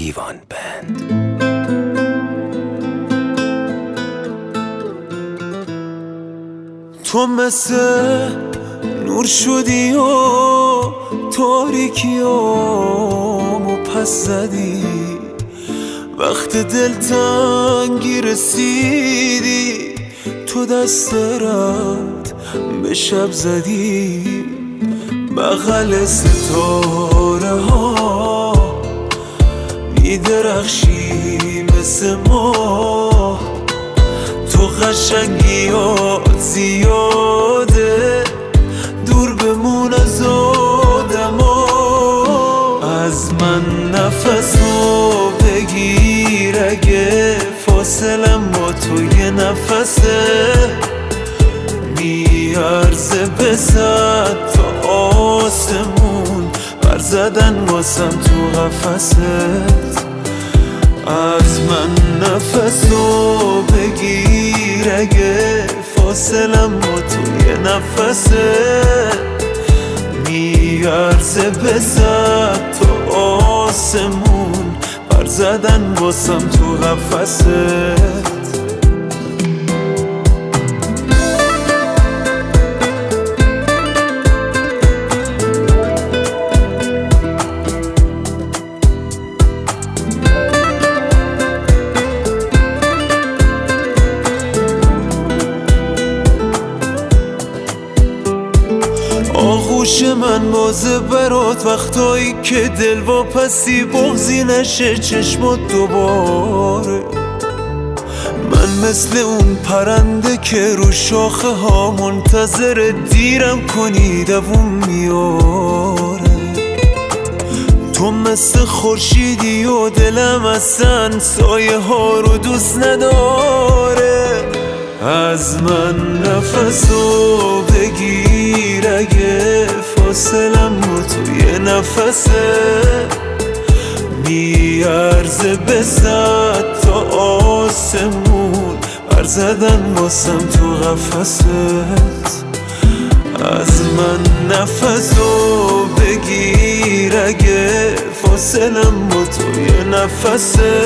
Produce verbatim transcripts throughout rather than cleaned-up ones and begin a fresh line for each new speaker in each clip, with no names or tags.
دیوان بند.
تو مثل نور شدی و تاریکیامو پس زدی، وقت دلتنگی رسیدی تو دست رد به شب زدی. بغل ستاره ها میدرخشی مثل ماه، تو قشنگیات زیاده دور بمون از آدما. از من نفسو بگیر اگه فاصلم با تو یه نفسه، میارزه به صد تا آسمون بر زدن واسم تو قفست. از من نفسو بگیر اگه فاصلم با تو یه نفسه، میارزه به صد تا آسمون بر زدن واسم تو قفست. آغوش من بازه برات وقتایی که دل واپسی بغضی نشه چشمات دوباره. من مثل اون پرنده که رو شاخه ها منتظر دیرم کنی دووم میاره. تو مثل خورشیدی و دلم اصلا سایه ها رو دوست نداره. از من نفسو بگیر اگه فاصلم با تو یه نفسه، میارزه به صد تا آسمون بر زدن واسم تو قفست. از من نفسو بگیر اگه فاصلم با تو یه نفسه،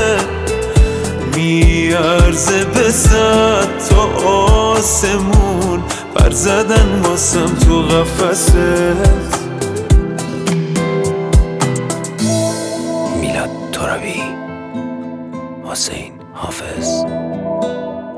میارزه به صد تا آسمون بر زدن واسم تو قفست.
میلاد ترابی، حسین حافظ.